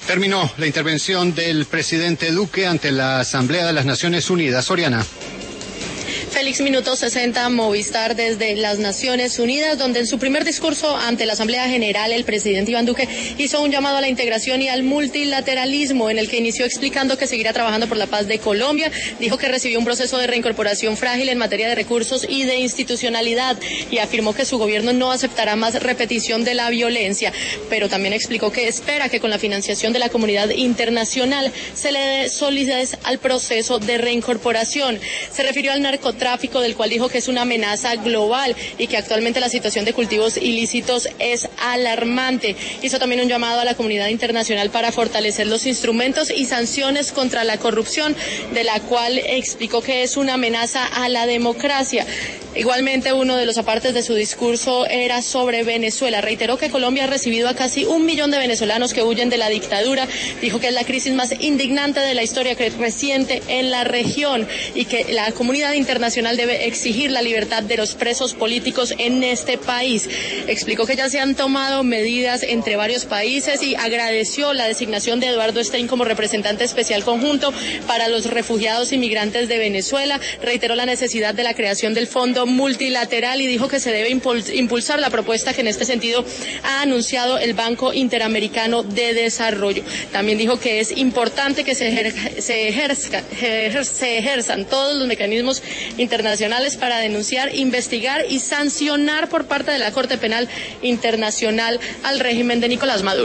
Terminó la intervención del presidente Duque ante la Asamblea de las Naciones Unidas. Oriana. Félix, minuto 60, Movistar desde las Naciones Unidas, donde en su primer discurso ante la Asamblea General el presidente Iván Duque hizo un llamado a la integración y al multilateralismo, en el que inició explicando que seguirá trabajando por la paz de Colombia. Dijo que recibió un proceso de reincorporación frágil en materia de recursos y de institucionalidad y afirmó que su gobierno no aceptará más repetición de la violencia, pero también explicó que espera que con la financiación de la comunidad internacional se le dé solidez al proceso de reincorporación. Se refirió al narcotráfico, del cual dijo que es una amenaza global y que actualmente la situación de cultivos ilícitos es alarmante. Hizo también un llamado a la comunidad internacional para fortalecer los instrumentos y sanciones contra la corrupción, de la cual explicó que es una amenaza a la democracia. Igualmente, uno de los apartes de su discurso era sobre Venezuela. Reiteró que Colombia ha recibido a casi 1 millón de venezolanos que huyen de la dictadura. Dijo que es la crisis más indignante de la historia reciente en la región y que la comunidad internacional debe exigir la libertad de los presos políticos en este país. Explicó que ya se han tomado medidas entre varios países y agradeció la designación de Eduardo Stein como representante especial conjunto para los refugiados y migrantes de Venezuela. Reiteró la necesidad de la creación del Fondo Multilateral y dijo que se debe impulsar la propuesta que en este sentido ha anunciado el Banco Interamericano de Desarrollo. También dijo que es importante que se ejerzan todos los mecanismos internacionales para denunciar, investigar y sancionar por parte de la Corte Penal Internacional al régimen de Nicolás Maduro.